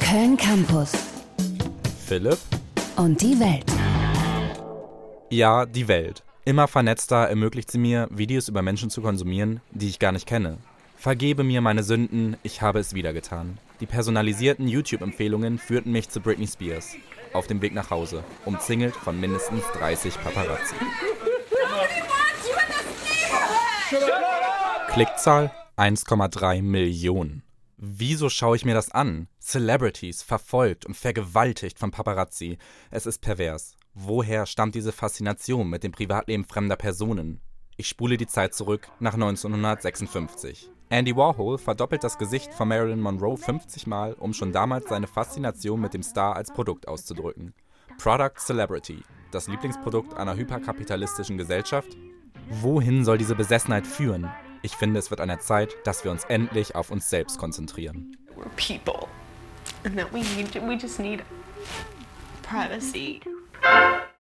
Köln Campus. Philipp? Und die Welt. Ja, die Welt. Immer vernetzter ermöglicht sie mir, Videos über Menschen zu konsumieren, die ich gar nicht kenne. Vergebe mir meine Sünden, ich habe es wieder getan. Die personalisierten YouTube-Empfehlungen führten mich zu Britney Spears. Auf dem Weg nach Hause, umzingelt von mindestens 30 Paparazzi. Klickzahl 1,3 Millionen. Wieso schaue ich mir das an? Celebrities verfolgt und vergewaltigt von Paparazzi. Es ist pervers. Woher stammt diese Faszination mit dem Privatleben fremder Personen? Ich spule die Zeit zurück nach 1956. Andy Warhol verdoppelt das Gesicht von Marilyn Monroe 50 Mal, um schon damals seine Faszination mit dem Star als Produkt auszudrücken. Product Celebrity, das Lieblingsprodukt einer hyperkapitalistischen Gesellschaft? Wohin soll diese Besessenheit führen? Ich finde, es wird an der Zeit, dass wir uns endlich auf uns selbst konzentrieren. We're people, and that we just need privacy.